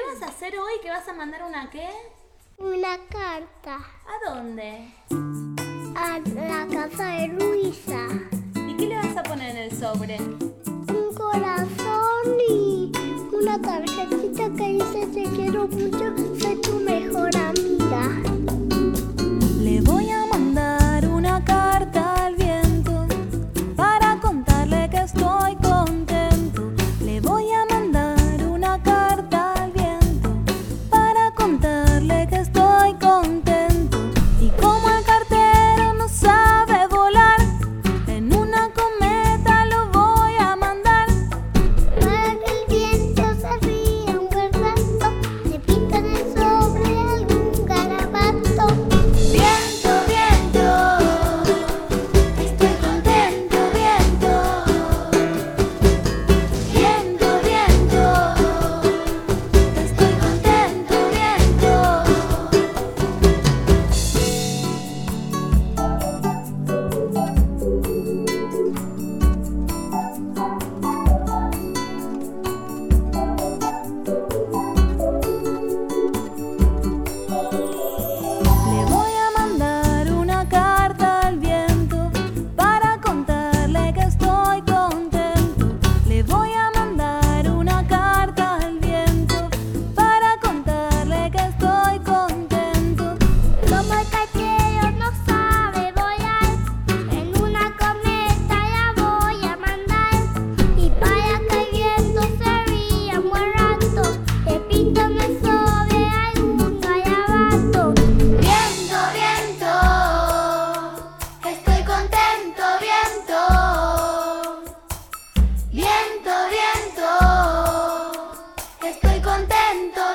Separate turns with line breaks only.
vas a hacer hoy? ¿Que vas a mandar una qué?
Una carta
¿A dónde?
a la casa de Luisa.
¿Y qué le vas a poner en el sobre?
Un corazón y una tarjetita que dice te quiero mucho, soy tu mejor amiga.
Le voy a mandar una carta al viento para contarle que estoy contento. Le voy a mandar una carta al viento para contarle que estoy contento. Y como el cartero no sabe volar, en una cometa lo voy a mandar.
Para que el viento se ría un buen rato, le pintan el sobre algún garabato.
Viento, viento, estoy contento, viento. Viento, viento, estoy contento, viento. Le voy a mandar una carta al viento para contarle que estoy contento. Le voy a mandar una carta al viento para contarle que estoy contento.
Como el cartero no sabe volar, en una cometa la voy a mandar. Y para que el viento se ría un buen rato, le pintan el sobre algún garabato.
Viento, viento, estoy contento, viento. Viento, viento, estoy contento,